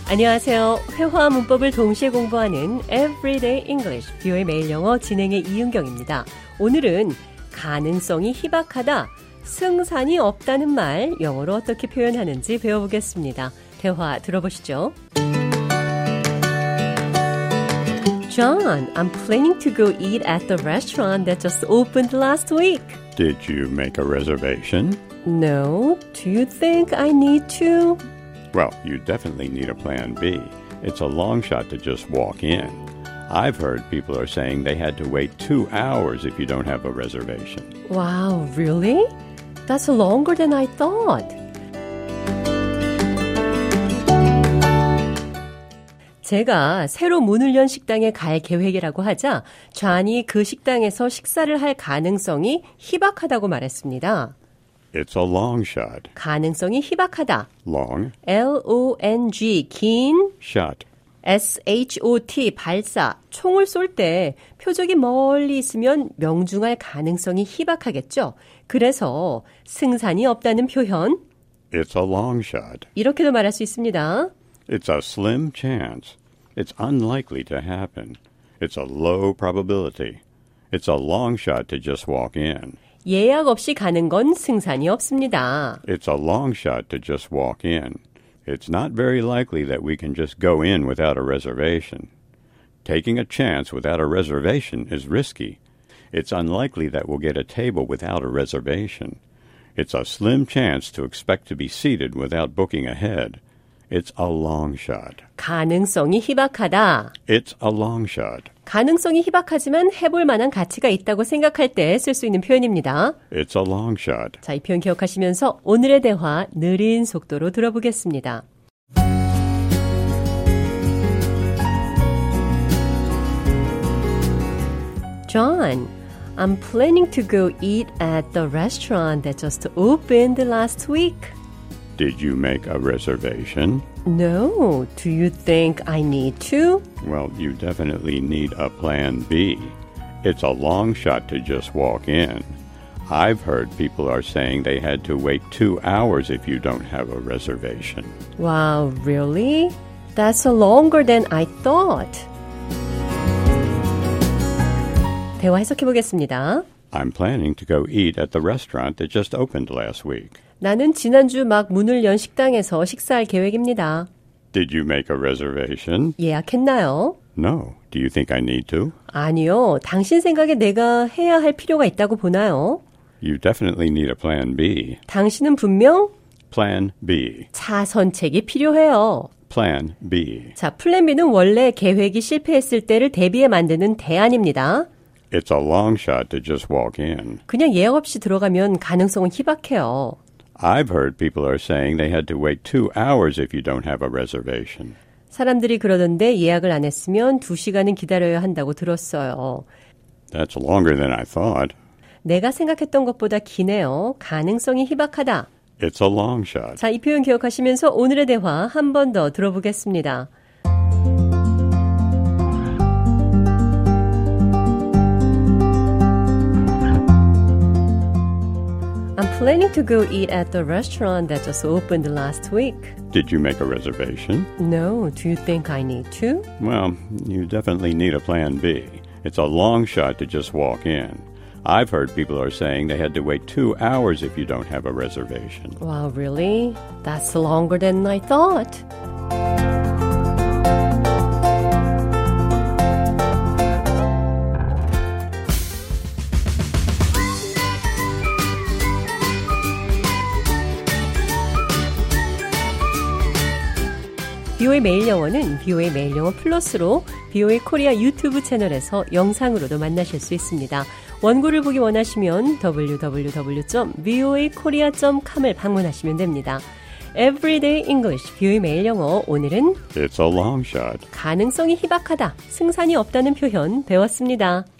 안녕하세요. 회화와 문법을 동시에 공부하는 Everyday English, 뷰의 매일 영어 진행의 이은경입니다. 오늘은 가능성이 희박하다, 승산이 없다는 말 영어로 어떻게 표현하는지 배워보겠습니다. 대화 들어보시죠. John, I'm planning to go eat at the restaurant that just opened last week. Did you make a reservation? No. Do you think I need to? Well, you definitely need a plan B. It's a long shot to just walk in. I've heard people are saying they had to wait 2 hours if you don't have a reservation. Wow, really? That's longer than I thought. 제가 새로 문을 연 식당에 갈 계획이라고 하자 존이 그 식당에서 식사를 할 가능성이 희박하다고 말했습니다. It's a long shot. 가능성이 희박하다. Long. L-O-N-G, 긴. Shot. S-H-O-T, 발사. 총을 쏠 때 표적이 멀리 있으면 명중할 가능성이 희박하겠죠. 그래서 승산이 없다는 표현. It's a long shot. 이렇게도 말할 수 있습니다. It's a slim chance. It's unlikely to happen. It's a low probability. It's a long shot to just walk in. 예약 없이 가는 건 승산이 없습니다. It's a long shot to just walk in. It's not very likely that we can just go in without a reservation. Taking a chance without a reservation is risky. It's unlikely that we'll get a table without a reservation. It's a slim chance to expect to be seated without booking ahead. It's a long shot. 가능성이 희박하다. It's a long shot. 가능성이 희박하지만 해볼 만한 가치가 있다고 생각할 때 쓸 수 있는 표현입니다. It's a long shot. 자, 이 표현 기억하시면서 오늘의 대화 느린 속도로 들어보겠습니다. John, I'm planning to go eat at the restaurant that just opened last week. Did you make a reservation? No. Do you think I need to? Well, you definitely need a plan B. It's a long shot to just walk in. I've heard people are saying they had to wait 2 hours if you don't have a reservation. Wow, really? That's longer than I thought. 대화 해석해 보겠습니다. I'm planning to go eat at the restaurant that just opened last week. 나는 지난주 막 문을 연 식당에서 식사할 계획입니다. Did you make a reservation? 예약했나요? No. Do you think I need to? 아니요. 당신 생각에 내가 해야 할 필요가 있다고 보나요? You definitely need a plan B. 당신은 분명 Plan B. 차선책이 필요해요. Plan B. 자, 플랜 B는 원래 계획이 실패했을 때를 대비해 만드는 대안입니다. It's a long shot to just walk in. 그냥 예약 없이 들어가면 가능성은 희박해요. I've heard people are saying they had to wait 2 hours if you don't have a reservation. 사람들이 그러던데 예약을 안 했으면 2시간은 기다려야 한다고 들었어요. That's longer than I thought. 내가 생각했던 것보다 기네요. 가능성이 희박하다. It's a long shot. 자, 이 표현 기억하시면서 오늘의 대화 한 번 더 들어보겠습니다. I'm planning to go eat at the restaurant that just opened last week. Did you make a reservation? No. Do you think I need to? Well, you definitely need a plan B. It's a long shot to just walk in. I've heard people are saying they had to wait 2 hours if you don't have a reservation. Wow, really? That's longer than I thought. BO의 매일 영어는 BO의 매일 영어 플러스로 BO의 코리아 유튜브 채널에서 영상으로도 만나실 수 있습니다. 원고를 보기 원하시면 www.voakorea.com을 방문하시면 됩니다. Everyday English, BO의 매일 영어. 오늘은 It's a long shot. 가능성이 희박하다, 승산이 없다는 표현 배웠습니다.